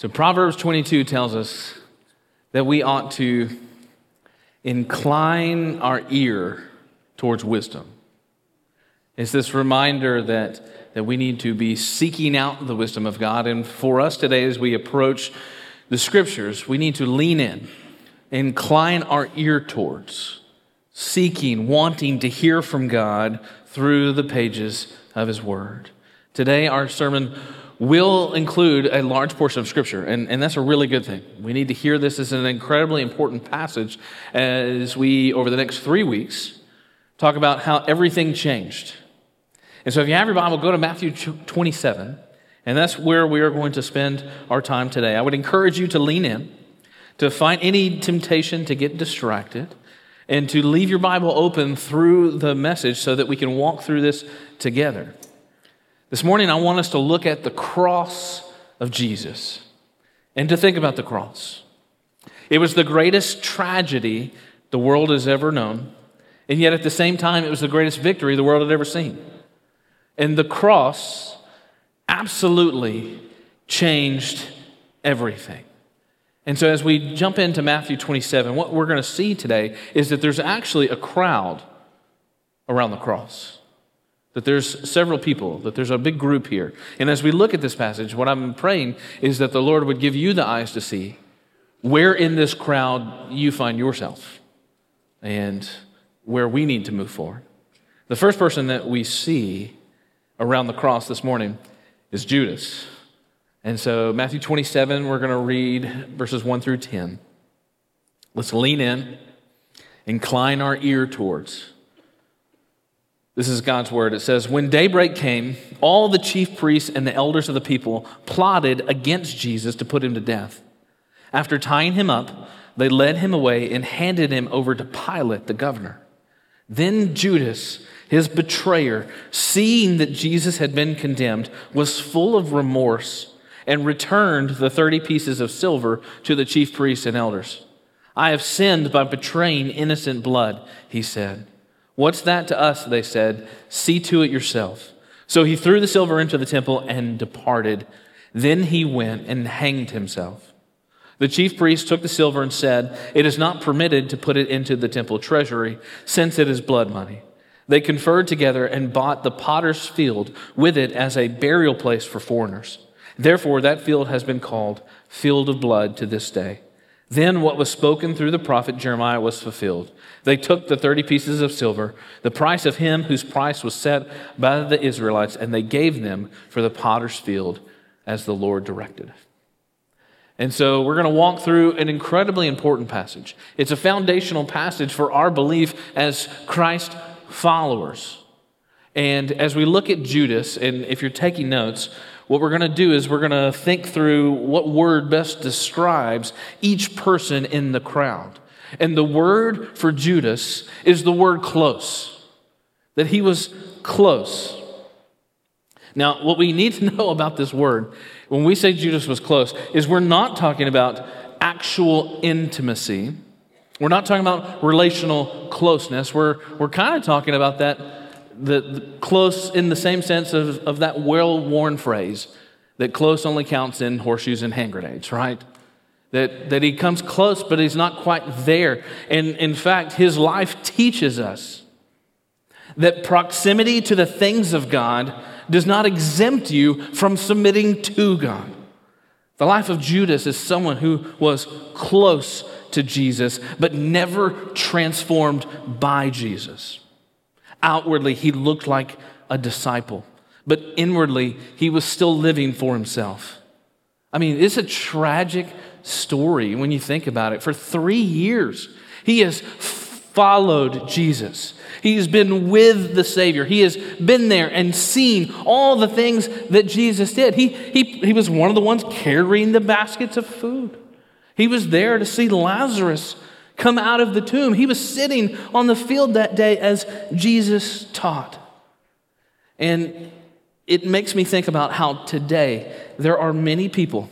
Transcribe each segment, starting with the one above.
So Proverbs 22 tells us that we ought to incline our ear towards wisdom. It's this reminder that we need to be seeking out the wisdom of God. And for us today, as we approach the Scriptures, we need to lean in, incline our ear towards, seeking, wanting to hear from God through the pages of His Word. Today, our sermon will include a large portion of Scripture, and that's a really good thing. We need to hear this as an incredibly important passage as we, over the next 3 weeks, talk about how everything changed. And so if you have your Bible, go to Matthew 27, and that's where we are going to spend our time today. I would encourage you to lean in, to find any temptation to get distracted, and to leave your Bible open through the message so that we can walk through this together. This morning, I want us to look at the cross of Jesus and to think about the cross. It was the greatest tragedy the world has ever known, and yet at the same time, it was the greatest victory the world had ever seen. And the cross absolutely changed everything. And so as we jump into Matthew 27, what we're going to see today is that there's actually a crowd around the cross. That there's several people, that there's a big group here. And as we look at this passage, what I'm praying is that the Lord would give you the eyes to see where in this crowd you find yourself and where we need to move forward. The first person that we see around the cross this morning is Judas. And so Matthew 27, we're going to read verses 1 through 10. Let's lean in, incline our ear towards. This is God's word. It says, "When daybreak came, all the chief priests and the elders of the people plotted against Jesus to put him to death. After tying him up, they led him away and handed him over to Pilate, the governor. Then Judas, his betrayer, seeing that Jesus had been condemned, was full of remorse and returned the 30 pieces of silver to the chief priests and elders. 'I have sinned by betraying innocent blood,' he said. 'What's that to us?' they said. 'See to it yourself.' So he threw the silver into the temple and departed. Then he went and hanged himself. The chief priests took the silver and said, 'It is not permitted to put it into the temple treasury, since it is blood money.' They conferred together and bought the potter's field with it as a burial place for foreigners. Therefore, that field has been called Field of Blood to this day. Then what was spoken through the prophet Jeremiah was fulfilled. They took the 30 pieces of silver, the price of him whose price was set by the Israelites, and they gave them for the potter's field as the Lord directed." And so we're going to walk through an incredibly important passage. It's a foundational passage for our belief as Christ followers. And as we look at Judas, and if you're taking notes, what we're going to do is we're going to think through what word best describes each person in the crowd. And the word for Judas is the word close, that he was close. Now, what we need to know about this word, when we say Judas was close, is we're not talking about actual intimacy. We're not talking about relational closeness. We're kind of talking about that, the close in the same sense of that well-worn phrase that close only counts in horseshoes and hand grenades, right? That he comes close, but he's not quite there. And in fact, his life teaches us that proximity to the things of God does not exempt you from submitting to God. The life of Judas is someone who was close to Jesus, but never transformed by Jesus. Outwardly, he looked like a disciple, but inwardly, he was still living for himself. I mean, it's a tragic story when you think about it. For 3 years, he has followed Jesus. He's been with the Savior. He has been there and seen all the things that Jesus did. He was one of the ones carrying the baskets of food. He was there to see Lazarus come out of the tomb. He was sitting on the field that day as Jesus taught. And it makes me think about how today there are many people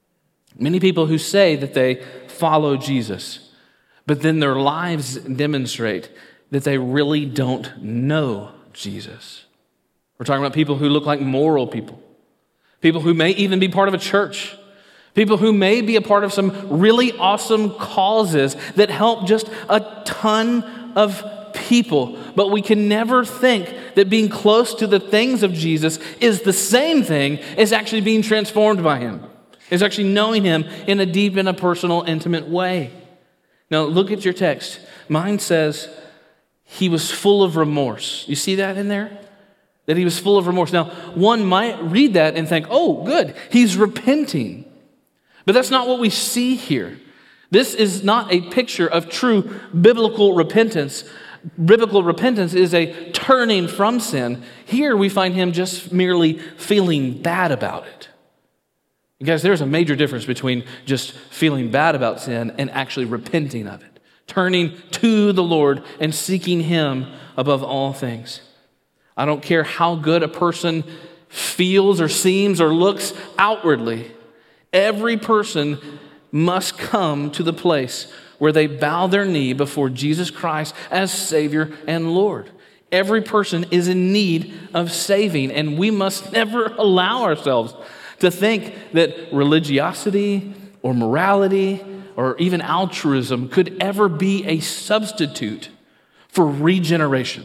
who say that they follow Jesus, but then their lives demonstrate that they really don't know Jesus. We're talking about people who look like moral people, people who may even be part of a church, People who may be a part of some really awesome causes that help just a ton of people. But we can never think that being close to the things of Jesus is the same thing as actually being transformed by him, is actually knowing him in a deep and a personal, intimate way. Now, look at your text. Mine says he was full of remorse. You see that in there? That he was full of remorse. Now, one might read that and think, oh, good, he's repenting. But that's not what we see here. This is not a picture of true biblical repentance. Biblical repentance is a turning from sin. Here we find him just merely feeling bad about it. You guys, there's a major difference between just feeling bad about sin and actually repenting of it. Turning to the Lord and seeking him above all things. I don't care how good a person feels or seems or looks outwardly. Every person must come to the place where they bow their knee before Jesus Christ as Savior and Lord. Every person is in need of saving, and we must never allow ourselves to think that religiosity or morality or even altruism could ever be a substitute for regeneration.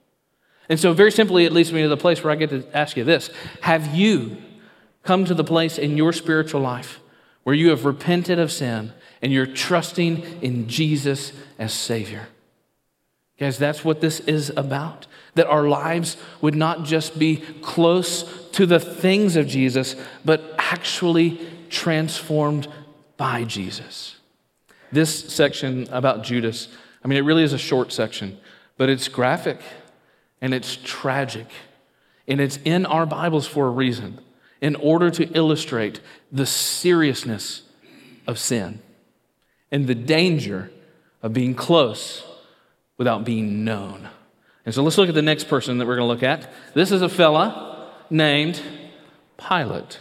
And so very simply, it leads me to the place where I get to ask you this. Have you come to the place in your spiritual life where you have repented of sin and you're trusting in Jesus as Savior? Guys, that's what this is about. That our lives would not just be close to the things of Jesus, but actually transformed by Jesus. This section about Judas, it really is a short section, but it's graphic and it's tragic. And it's in our Bibles for a reason, in order to illustrate the seriousness of sin and the danger of being close without being known. And so let's look at the next person that we're going to look at. This is a fella named Pilate.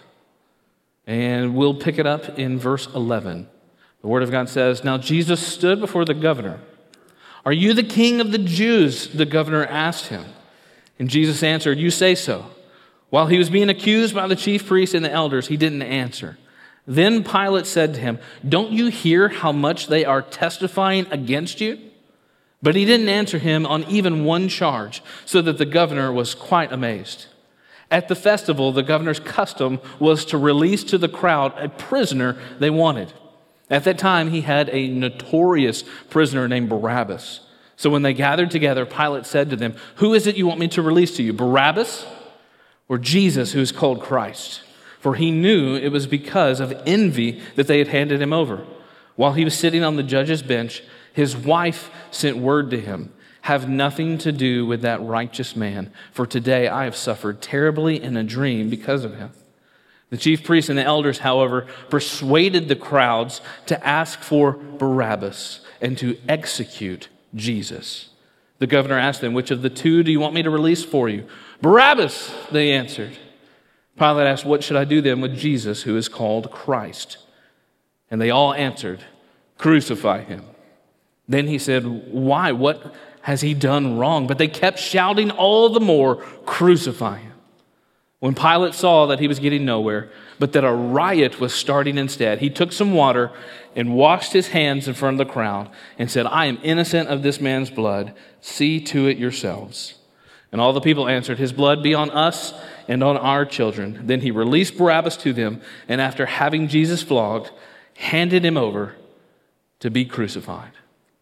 And we'll pick it up in verse 11. The Word of God says, "Now Jesus stood before the governor. 'Are you the king of the Jews?' the governor asked him. And Jesus answered, 'You say so.' While he was being accused by the chief priests and the elders, he didn't answer. Then Pilate said to him, 'Don't you hear how much they are testifying against you?' But he didn't answer him on even one charge, so that the governor was quite amazed. At the festival, the governor's custom was to release to the crowd a prisoner they wanted. At that time, he had a notorious prisoner named Barabbas. So when they gathered together, Pilate said to them, 'Who is it you want me to release to you, Barabbas or Jesus, who is called Christ?' For he knew it was because of envy that they had handed him over. While he was sitting on the judge's bench, his wife sent word to him, 'Have nothing to do with that righteous man, for today I have suffered terribly in a dream because of him.' The chief priests and the elders, however, persuaded the crowds to ask for Barabbas and to execute Jesus. The governor asked them, 'Which of the two do you want me to release for you?' 'Barabbas,' they answered. Pilate asked, 'What should I do then with Jesus, who is called Christ?' And they all answered, 'Crucify him.' Then he said, 'Why? What has he done wrong?' But they kept shouting all the more, 'Crucify him.' When Pilate saw that he was getting nowhere, but that a riot was starting instead, he took some water and washed his hands in front of the crowd and said, 'I am innocent of this man's blood. See to it yourselves.' And all the people answered, 'His blood be on us and on our children.' Then he released Barabbas to them, and after having Jesus flogged, handed him over to be crucified."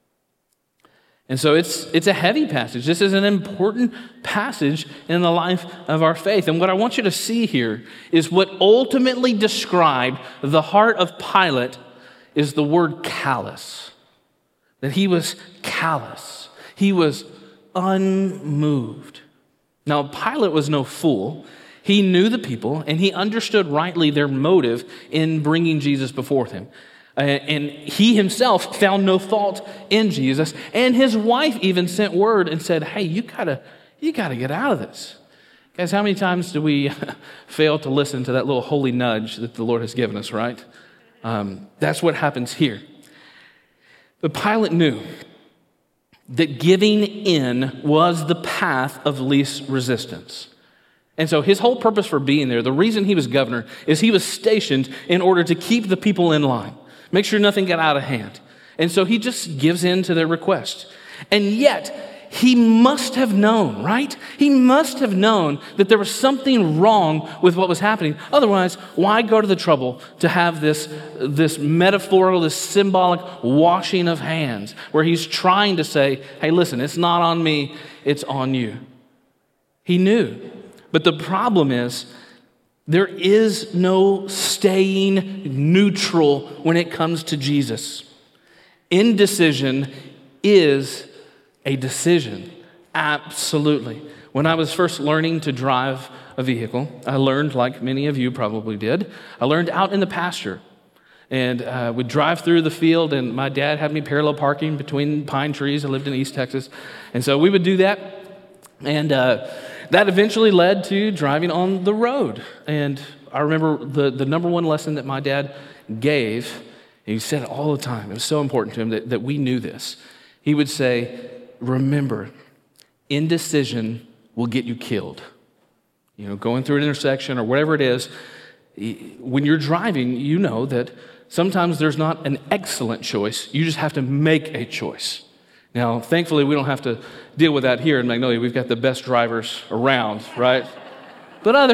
And so it's a heavy passage. This is an important passage in the life of our faith. And what I want you to see here is what ultimately described the heart of Pilate is the word callous. That he was callous. He was unmoved. Now, Pilate was no fool. He knew the people, and he understood rightly their motive in bringing Jesus before him. And he himself found no fault in Jesus. And his wife even sent word and said, "Hey, you gotta get out of this." Guys, how many times do we fail to listen to that little holy nudge that the Lord has given us, right? That's what happens here. But Pilate knew that giving in was the path of least resistance. And so his whole purpose for being there, the reason he was governor, is he was stationed in order to keep the people in line, make sure nothing got out of hand. And so he just gives in to their request. And yet, he must have known, right? He must have known that there was something wrong with what was happening. Otherwise, why go to the trouble to have this metaphorical, this symbolic washing of hands, where he's trying to say, hey, listen, it's not on me, it's on you. He knew. But the problem is, there is no staying neutral when it comes to Jesus. Indecision is a decision. Absolutely. When I was first learning to drive a vehicle, I learned, like many of you probably did, I learned out in the pasture. And we'd drive through the field, and my dad had me parallel parking between pine trees. I lived in East Texas. And so we would do that. And that eventually led to driving on the road. And I remember the number one lesson that my dad gave, and he said it all the time. It was so important to him that we knew this. He would say, remember, indecision will get you killed. You know, going through an intersection or whatever it is, when you're driving, you know that sometimes there's not an excellent choice. You just have to make a choice. Now, thankfully, we don't have to deal with that here in Magnolia. We've got the best drivers around, right? But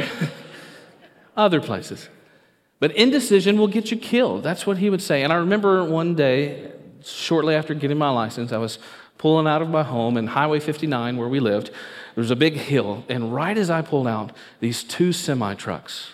other places. But indecision will get you killed. That's what he would say. And I remember one day, shortly after getting my license, I was pulling out of my home in Highway 59 where we lived. There was a big hill, and right as I pulled out, these two semi-trucks,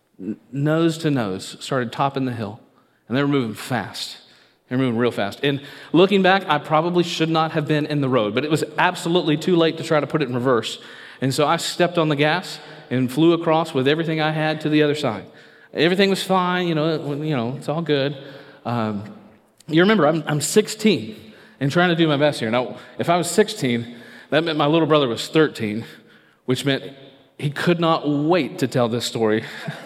nose to nose, started topping the hill, and they were moving fast. They were moving real fast. And looking back, I probably should not have been in the road, but it was absolutely too late to try to put it in reverse. And so I stepped on the gas and flew across with everything I had to the other side. Everything was fine, it's all good. You remember, I'm 16 and trying to do my best here. Now, if I was 16, that meant my little brother was 13, which meant he could not wait to tell this story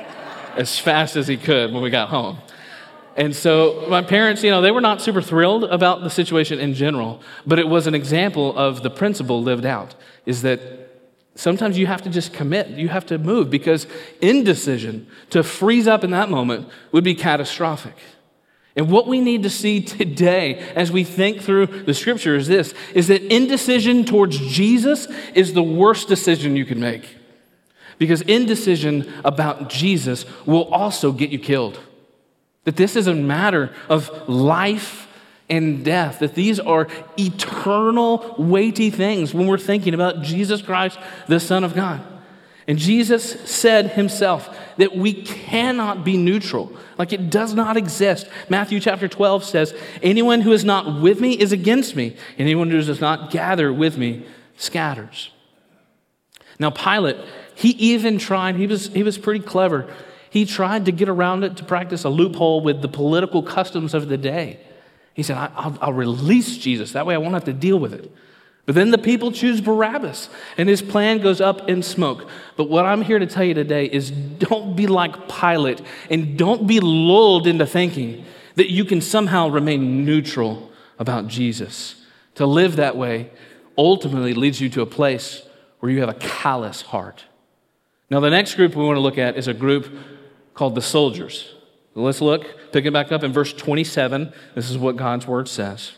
as fast as he could when we got home. And so my parents, they were not super thrilled about the situation in general, but it was an example of the principle lived out, is that sometimes you have to just commit. You have to move, because indecision, to freeze up in that moment, would be catastrophic. And what we need to see today as we think through the scripture is this, is that indecision towards Jesus is the worst decision you can make. Because indecision about Jesus will also get you killed. That this is a matter of life and death, that these are eternal, weighty things when we're thinking about Jesus Christ, the Son of God. And Jesus said himself that we cannot be neutral, like it does not exist. Matthew chapter 12 says, anyone who is not with me is against me. Anyone who does not gather with me scatters. Now Pilate, he even tried, he was pretty clever. He tried to get around it to practice a loophole with the political customs of the day. He said, I'll release Jesus. That way I won't have to deal with it. But then the people choose Barabbas, and his plan goes up in smoke. But what I'm here to tell you today is don't be like Pilate, and don't be lulled into thinking that you can somehow remain neutral about Jesus. To live that way ultimately leads you to a place where you have a callous heart. Now, the next group we want to look at is a group called the soldiers. Let's look, pick it back up in verse 27. This is what God's word says.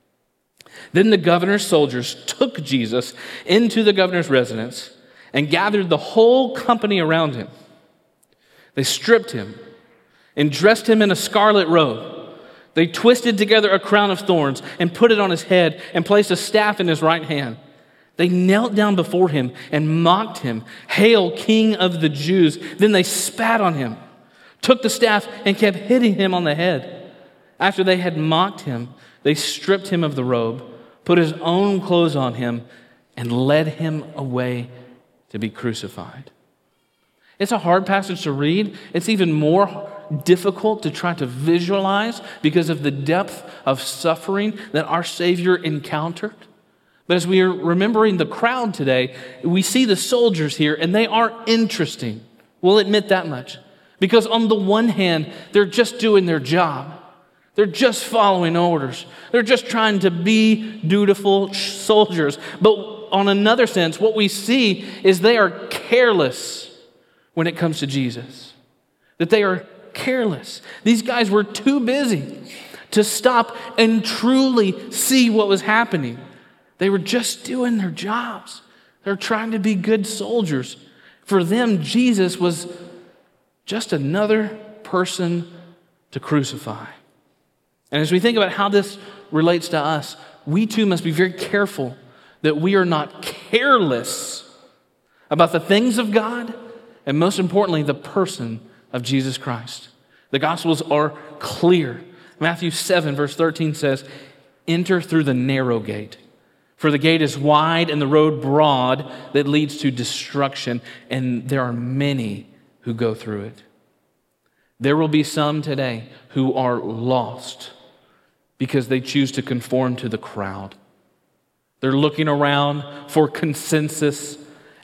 Then the governor's soldiers took Jesus into the governor's residence and gathered the whole company around him. They stripped him and dressed him in a scarlet robe. They twisted together a crown of thorns and put it on his head and placed a staff in his right hand. They knelt down before him and mocked him, "Hail, King of the Jews!" Then they spat on him, took the staff and kept hitting him on the head. After they had mocked him, they stripped him of the robe, put his own clothes on him, and led him away to be crucified. It's a hard passage to read. It's even more difficult to try to visualize because of the depth of suffering that our Savior encountered. But as we are remembering the crowd today, we see the soldiers here, and they are interesting. We'll admit that much. Because on the one hand, they're just doing their job. They're just following orders. They're just trying to be dutiful soldiers. But on another sense, what we see is they are careless when it comes to Jesus, that they are careless. These guys were too busy to stop and truly see what was happening. They were just doing their jobs. They're trying to be good soldiers. For them, Jesus was just another person to crucify. And as we think about how this relates to us, we too must be very careful that we are not careless about the things of God and, most importantly, the person of Jesus Christ. The Gospels are clear. Matthew 7, verse 13 says, "Enter through the narrow gate. For the gate is wide and the road broad that leads to destruction, and there are many who go through it." There will be some today who are lost because they choose to conform to the crowd. They're looking around for consensus,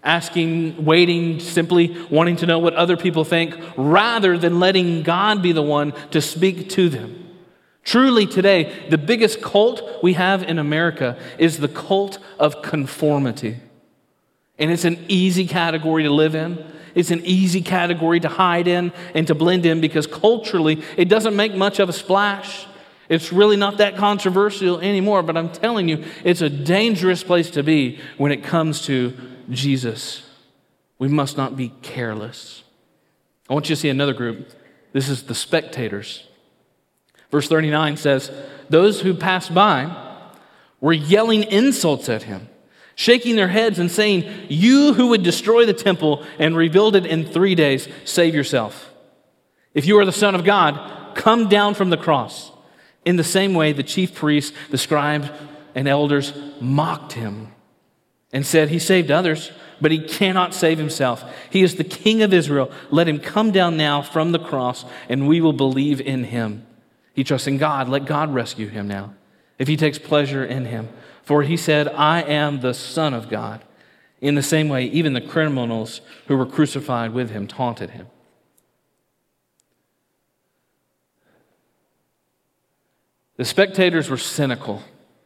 waiting, simply wanting to know what other people think, rather than letting God be the one to speak to them. Truly today, the biggest cult we have in America is the cult of conformity. And it's an easy category to live in. It's an easy category to hide in and to blend in because culturally, it doesn't make much of a splash. It's really not that controversial anymore, but I'm telling you, it's a dangerous place to be when it comes to Jesus. We must not be careless. I want you to see another group. This is the spectators. Verse 39 says, "Those who passed by were yelling insults at him, shaking their heads and saying, 'You who would destroy the temple and rebuild it in 3 days, save yourself. If you are the Son of God, come down from the cross.' In the same way, the chief priests, the scribes, and elders mocked him and said, 'He saved others, but he cannot save himself. He is the King of Israel. Let him come down now from the cross, and we will believe in him. He trusts in God. Let God rescue him now, if he takes pleasure in him. For he said, I am the Son of God.' In the same way, even the criminals who were crucified with him taunted him." The spectators were cynical.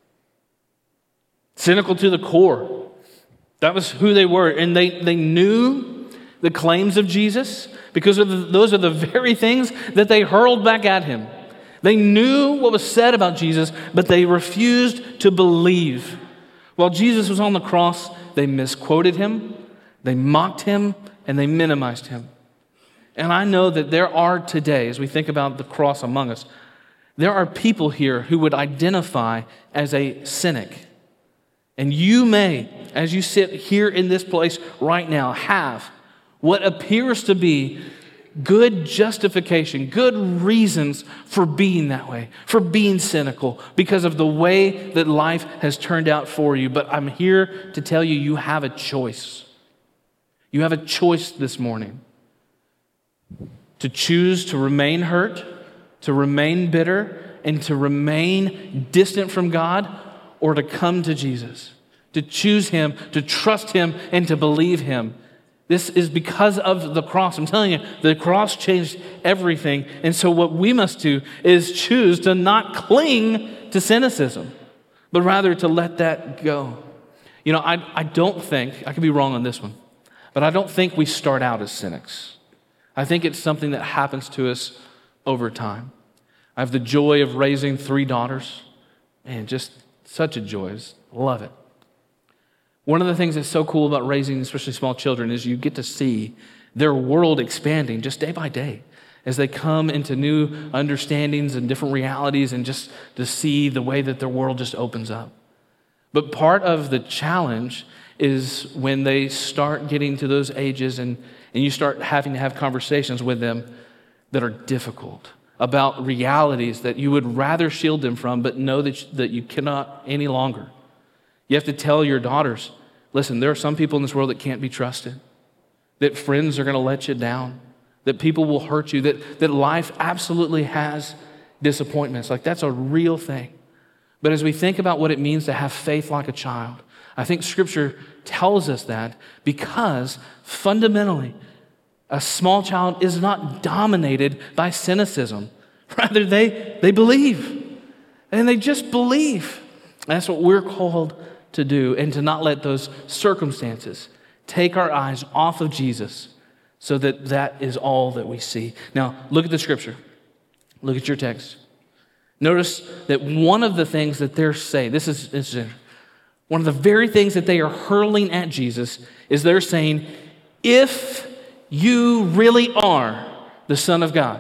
Cynical to the core. That was who they were. And they knew the claims of Jesus because those are the very things that they hurled back at him. They knew what was said about Jesus, but they refused to believe. While Jesus was on the cross, they misquoted him, they mocked him, and they minimized him. And I know that there are today, as we think about the cross among us, there are people here who would identify as a cynic. And you may, as you sit here in this place right now, have what appears to be good justification, good reasons for being that way, for being cynical, because of the way that life has turned out for you. But I'm here to tell you, you have a choice. You have a choice this morning to choose to remain hurt, to remain bitter, and to remain distant from God, or to come to Jesus, to choose him, to trust him, and to believe him. This is because of the cross. I'm telling you, the cross changed everything. And so what we must do is choose to not cling to cynicism, but rather to let that go. You know, I don't think, I could be wrong on this one, but I don't think we start out as cynics. I think it's something that happens to us over time. I have the joy of raising 3 daughters. Man, just such a joy. I just love it. One of the things that's so cool about raising especially small children is you get to see their world expanding just day by day as they come into new understandings and different realities, and just to see the way that their world just opens up. But part of the challenge is when they start getting to those ages and you start having to have conversations with them that are difficult about realities that you would rather shield them from, but know that you cannot any longer. You have to tell your daughters, listen, there are some people in this world that can't be trusted, that friends are going to let you down, that people will hurt you, that life absolutely has disappointments. Like, that's a real thing. But as we think about what it means to have faith like a child, I think Scripture tells us that because fundamentally, a small child is not dominated by cynicism. Rather, they believe. And they just believe. That's what we're called to do, and to not let those circumstances take our eyes off of Jesus, so that is all that we see. Now, look at the scripture. Look at your text. Notice that one of the things that they're saying, this is interesting. One of the very things that they are hurling at Jesus is they're saying, if you really are the Son of God,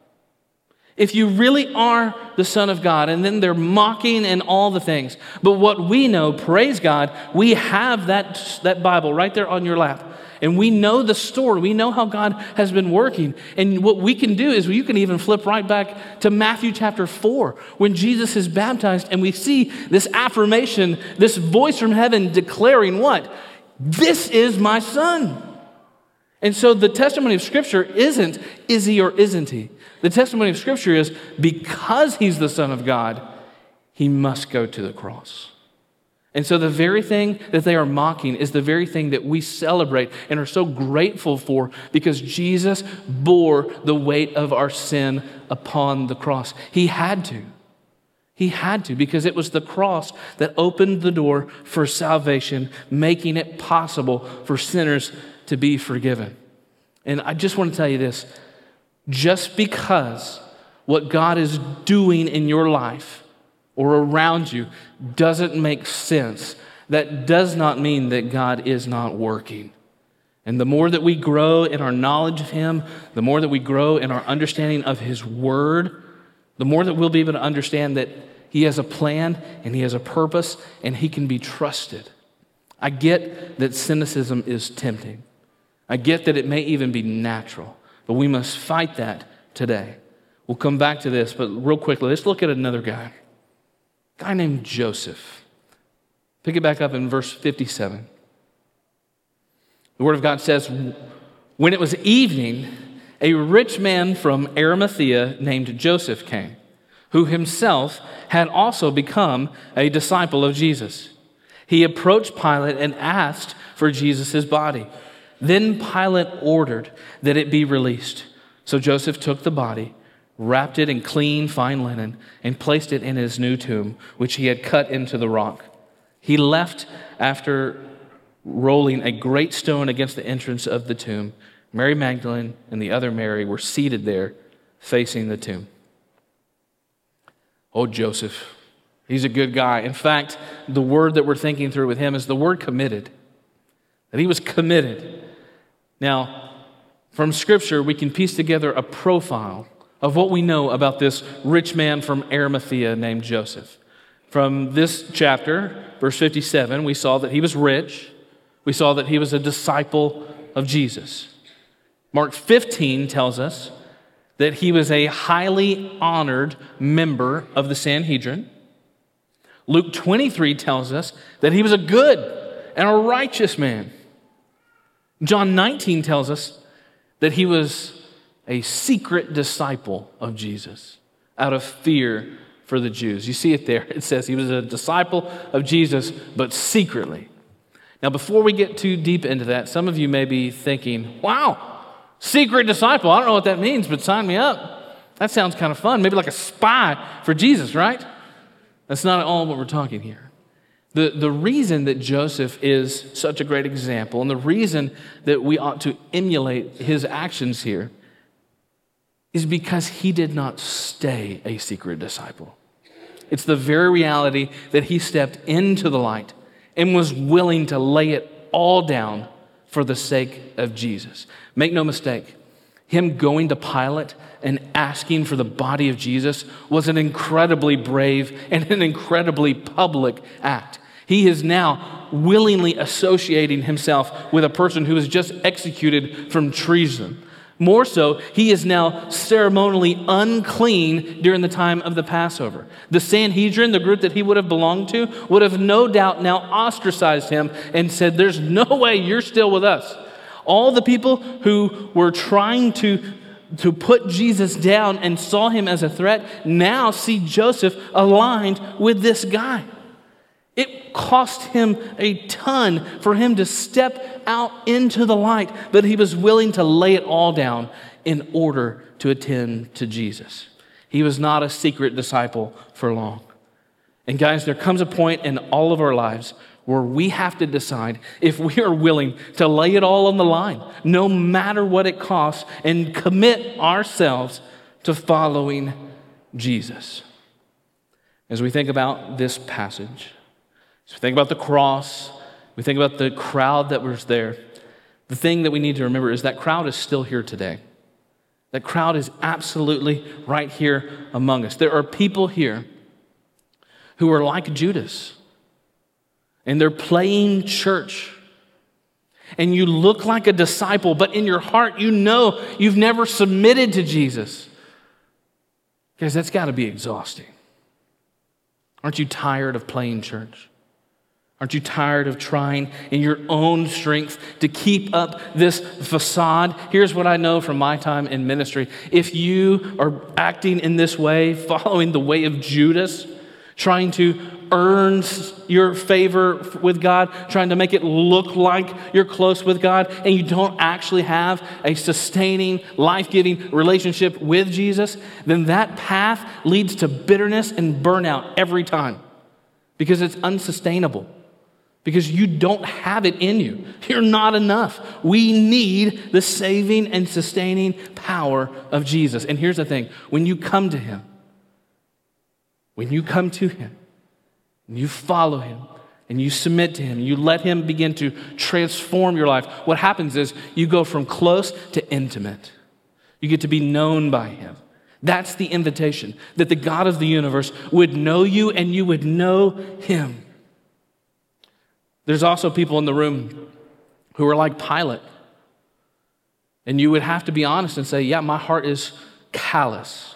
if you really are the Son of God, and then they're mocking and all the things. But what we know, praise God, we have that Bible right there on your lap. And we know the story. We know how God has been working. And what we can do is you can even flip right back to Matthew chapter 4 when Jesus is baptized and we see this affirmation, this voice from heaven declaring what? This is my son. And so the testimony of Scripture isn't, is he or isn't he? The testimony of Scripture is because he's the Son of God, he must go to the cross. And so the very thing that they are mocking is the very thing that we celebrate and are so grateful for because Jesus bore the weight of our sin upon the cross. He had to. He had to because it was the cross that opened the door for salvation, making it possible for sinners to be forgiven. And I just want to tell you this. Just because what God is doing in your life or around you doesn't make sense, that does not mean that God is not working. And the more that we grow in our knowledge of Him, the more that we grow in our understanding of His Word, the more that we'll be able to understand that He has a plan and He has a purpose and He can be trusted. I get that cynicism is tempting. I get that it may even be natural, but we must fight that today. We'll come back to this, but real quickly, let's look at another guy. A guy named Joseph. Pick it back up in verse 57. The Word of God says, when it was evening, a rich man from Arimathea named Joseph came, who himself had also become a disciple of Jesus. He approached Pilate and asked for Jesus' body. Then Pilate ordered that it be released. So Joseph took the body, wrapped it in clean, fine linen, and placed it in his new tomb, which he had cut into the rock. He left after rolling a great stone against the entrance of the tomb. Mary Magdalene and the other Mary were seated there, facing the tomb. Oh, Joseph, he's a good guy. In fact, the word that we're thinking through with him is the word committed. That he was committed. Now, from Scripture, we can piece together a profile of what we know about this rich man from Arimathea named Joseph. From this chapter, verse 57, we saw that he was rich. We saw that he was a disciple of Jesus. Mark 15 tells us that he was a highly honored member of the Sanhedrin. Luke 23 tells us that he was a good and a righteous man. John 19 tells us that he was a secret disciple of Jesus out of fear for the Jews. You see it there. It says he was a disciple of Jesus, but secretly. Now, before we get too deep into that, some of you may be thinking, wow, secret disciple. I don't know what that means, but sign me up. That sounds kind of fun. Maybe like a spy for Jesus, right? That's not at all what we're talking here. The reason that Joseph is such a great example and the reason that we ought to emulate his actions here is because he did not stay a secret disciple. It's the very reality that he stepped into the light and was willing to lay it all down for the sake of Jesus. Make no mistake, him going to Pilate and asking for the body of Jesus was an incredibly brave and an incredibly public act. He is now willingly associating himself with a person who was just executed from treason. More so, he is now ceremonially unclean during the time of the Passover. The Sanhedrin, the group that he would have belonged to, would have no doubt now ostracized him and said, there's no way you're still with us. All the people who were trying to put Jesus down and saw him as a threat now see Joseph aligned with this guy. It cost him a ton for him to step out into the light, but he was willing to lay it all down in order to attend to Jesus. He was not a secret disciple for long. And guys, there comes a point in all of our lives where we have to decide if we are willing to lay it all on the line, no matter what it costs, and commit ourselves to following Jesus. As we think about this passage, as we think about the cross, we think about the crowd that was there, the thing that we need to remember is that crowd is still here today. That crowd is absolutely right here among us. There are people here who are like Judas, and they're playing church. And you look like a disciple, but in your heart, you know you've never submitted to Jesus. Guys, that's got to be exhausting. Aren't you tired of playing church? Aren't you tired of trying in your own strength to keep up this facade? Here's what I know from my time in ministry. If you are acting in this way, following the way of Judas, trying to earn your favor with God, trying to make it look like you're close with God, and you don't actually have a sustaining, life-giving relationship with Jesus, then that path leads to bitterness and burnout every time because it's unsustainable. Because you don't have it in you. You're not enough. We need the saving and sustaining power of Jesus. And here's the thing. When you come to Him, and you follow Him, and you submit to Him, you let Him begin to transform your life, what happens is you go from close to intimate. You get to be known by Him. That's the invitation, that the God of the universe would know you and you would know Him. There's also people in the room who are like Pilate. And you would have to be honest and say, yeah, my heart is callous.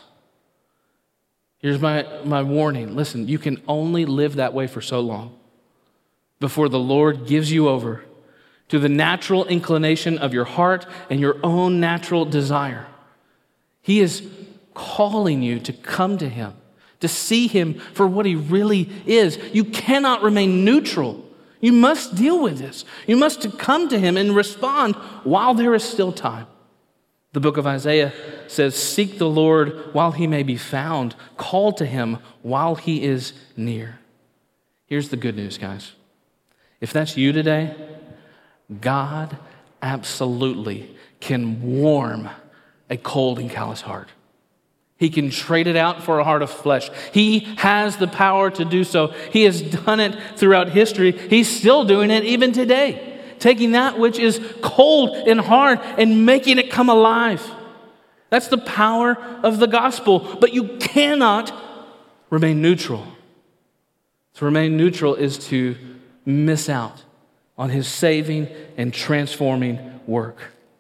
Here's my warning. Listen, you can only live that way for so long before the Lord gives you over to the natural inclination of your heart and your own natural desire. He is calling you to come to Him, to see Him for what He really is. You cannot remain neutral. You must deal with this. You must come to Him and respond while there is still time. The book of Isaiah says, seek the Lord while He may be found. Call to Him while He is near. Here's the good news, guys. If that's you today, God absolutely can warm a cold and callous heart. He can trade it out for a heart of flesh. He has the power to do so. He has done it throughout history. He's still doing it even today. Taking that which is cold and hard and making it come alive. That's the power of the gospel. But you cannot remain neutral. To remain neutral is to miss out on His saving and transforming work.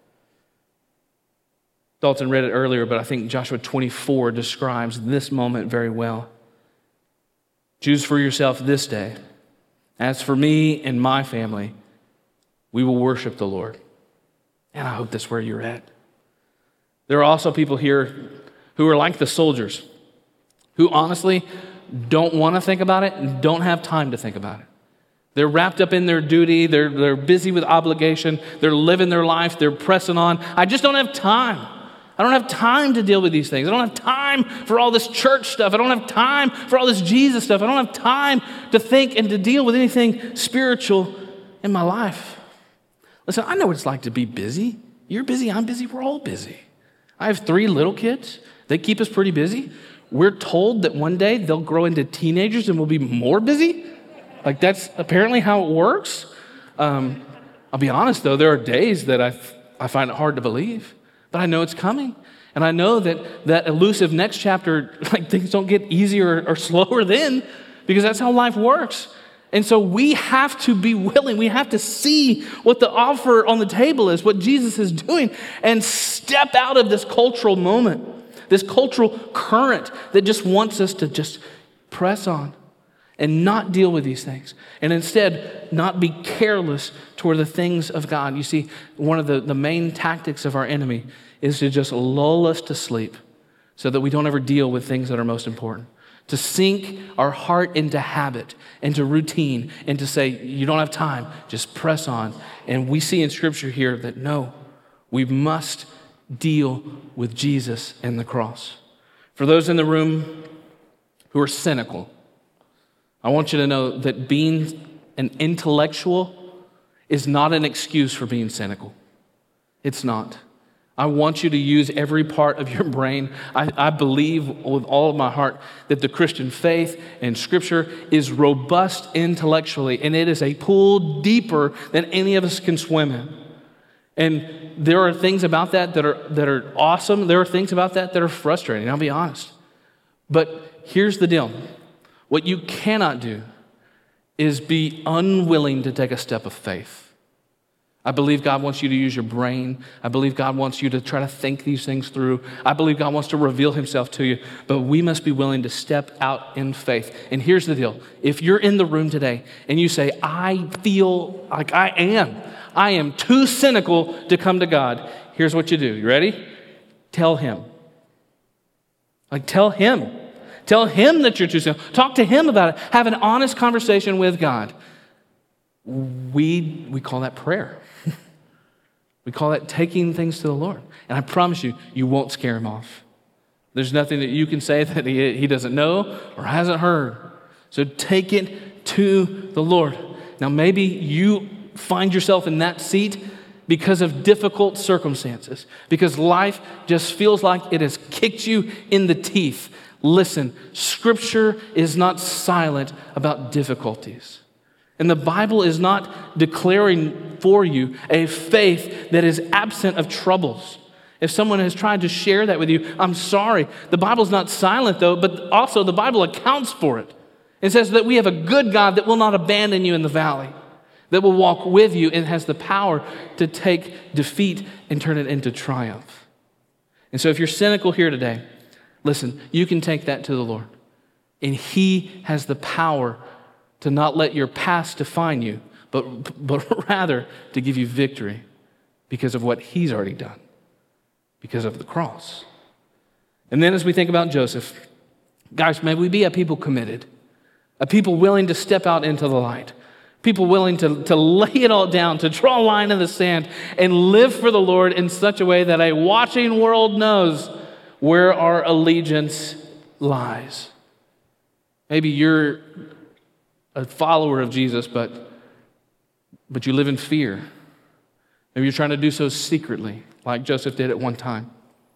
Dalton read it earlier, but I think Joshua 24 describes this moment very well. Choose for yourself this day. As for me and my family, we will worship the Lord. And I hope that's where you're at. There are also people here who are like the soldiers, who honestly don't want to think about it and don't have time to think about it. They're wrapped up in their duty. They're busy with obligation. They're living their life. They're pressing on. I just don't have time. I don't have time to deal with these things. I don't have time for all this church stuff. I don't have time for all this Jesus stuff. I don't have time to think and to deal with anything spiritual in my life. Listen, I know what it's like to be busy. You're busy, I'm busy, we're all busy. I have 3 little kids. They keep us pretty busy. We're told that one day they'll grow into teenagers and we'll be more busy. Like that's apparently how it works. I'll be honest though, there are days that I find it hard to believe. But I know it's coming. And I know that elusive next chapter, like things don't get easier or slower then, because that's how life works. And so we have to be willing. We have to see what the offer on the table is, what Jesus is doing, and step out of this cultural moment, this cultural current that just wants us to just press on and not deal with these things. And instead, not be careless toward the things of God. You see, one of the main tactics of our enemy is to just lull us to sleep so that we don't ever deal with things that are most important. To sink our heart into habit, into routine, and to say, you don't have time, just press on. And we see in Scripture here that no, we must deal with Jesus and the cross. For those in the room who are cynical, I want you to know that being and intellectual is not an excuse for being cynical. It's not. I want you to use every part of your brain. I believe with all of my heart that the Christian faith and Scripture is robust intellectually, and it is a pool deeper than any of us can swim in. And there are things about that are awesome. There are things about that are frustrating, I'll be honest. But here's the deal. What you cannot do is be unwilling to take a step of faith. I believe God wants you to use your brain. I believe God wants you to try to think these things through. I believe God wants to reveal himself to you, but we must be willing to step out in faith. And here's the deal. If you're in the room today and you say, I feel like I am too cynical to come to God, here's what you do. You ready? Tell him. Tell him. Tell him that you're too cynical. Talk to him about it. Have an honest conversation with God. We call that prayer. We call that taking things to the Lord. And I promise you, you won't scare him off. There's nothing that you can say that he doesn't know or hasn't heard. So take it to the Lord. Now, maybe you find yourself in that seat because of difficult circumstances, because life just feels like it has kicked you in the teeth. Listen, Scripture is not silent about difficulties. And the Bible is not declaring for you a faith that is absent of troubles. If someone has tried to share that with you, I'm sorry. The Bible's not silent, though, but also the Bible accounts for it. It says that we have a good God that will not abandon you in the valley, that will walk with you and has the power to take defeat and turn it into triumph. And so if you're cynical here today, listen, you can take that to the Lord. And he has the power to not let your past define you, but rather to give you victory because of what he's already done, because of the cross. And then as we think about Joseph, guys, may we be a people committed, a people willing to step out into the light, people willing to lay it all down, to draw a line in the sand and live for the Lord in such a way that a watching world knows where our allegiance lies. Maybe you're a follower of Jesus, but you live in fear. Maybe you're trying to do so secretly, like Joseph did at one time.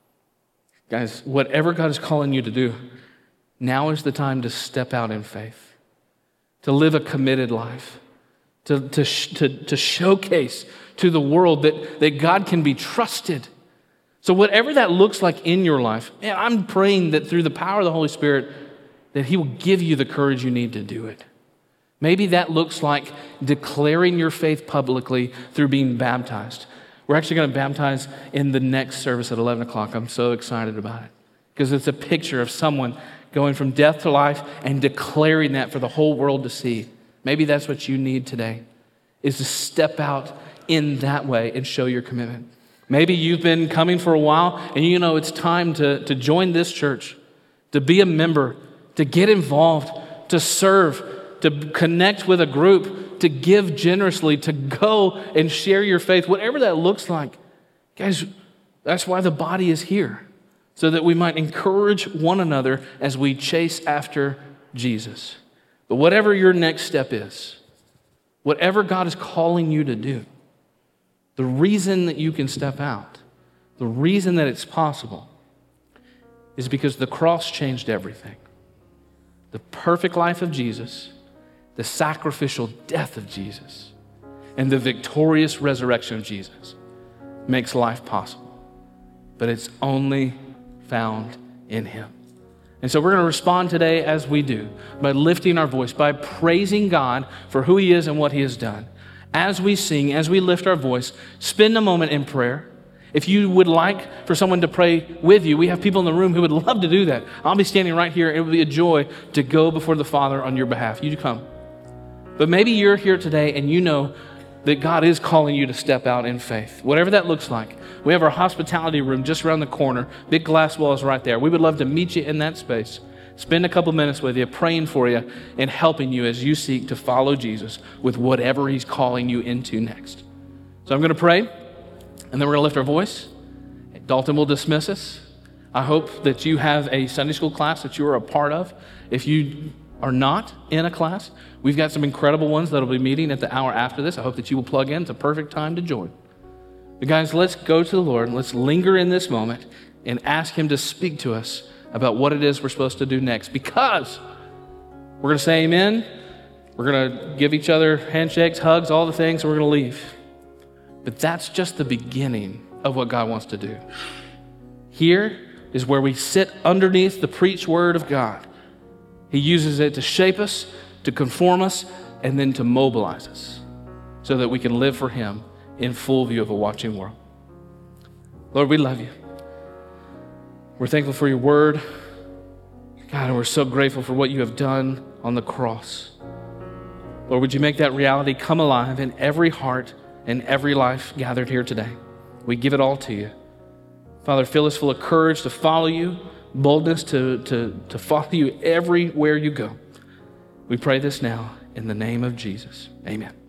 Guys, whatever God is calling you to do, now is the time to step out in faith, to live a committed life, to showcase to the world that God can be trusted. So whatever that looks like in your life, man, I'm praying that through the power of the Holy Spirit, that he will give you the courage you need to do it. Maybe that looks like declaring your faith publicly through being baptized. We're actually going to baptize in the next service at 11 o'clock. I'm so excited about it because it's a picture of someone going from death to life and declaring that for the whole world to see. Maybe that's what you need today, is to step out in that way and show your commitment. Maybe you've been coming for a while and you know it's time to join this church, to be a member, to get involved, to serve, to connect with a group, to give generously, to go and share your faith, whatever that looks like. Guys, that's why the body is here, so that we might encourage one another as we chase after Jesus. But whatever your next step is, whatever God is calling you to do, the reason that you can step out, the reason that it's possible, is because the cross changed everything. The perfect life of Jesus, the sacrificial death of Jesus, and the victorious resurrection of Jesus makes life possible. But it's only found in him. And so we're going to respond today as we do, by lifting our voice, by praising God for who he is and what he has done. As we sing, as we lift our voice, spend a moment in prayer. If you would like for someone to pray with you, we have people in the room who would love to do that. I'll be standing right here. It would be a joy to go before the Father on your behalf. You come. But maybe you're here today and you know that God is calling you to step out in faith, whatever that looks like. We have our hospitality room just around the corner. Big glass wall is right there. We would love to meet you in that space. Spend a couple minutes with you, praying for you and helping you as you seek to follow Jesus with whatever he's calling you into next. So I'm going to pray, and then we're going to lift our voice. Dalton will dismiss us. I hope that you have a Sunday school class that you are a part of. If you are not in a class, we've got some incredible ones that'll be meeting at the hour after this. I hope that you will plug in. It's a perfect time to join. But guys, let's go to the Lord and let's linger in this moment and ask him to speak to us about what it is we're supposed to do next. Because we're going to say amen. We're going to give each other handshakes, hugs, all the things, and we're going to leave. But that's just the beginning of what God wants to do. Here is where we sit underneath the preached word of God. He uses it to shape us, to conform us, and then to mobilize us so that we can live for him in full view of a watching world. Lord, we love you. We're thankful for your word. God, and we're so grateful for what you have done on the cross. Lord, would you make that reality come alive in every heart and every life gathered here today? We give it all to you. Father, fill us full of courage to follow you, boldness to follow you everywhere you go. We pray this now in the name of Jesus. Amen.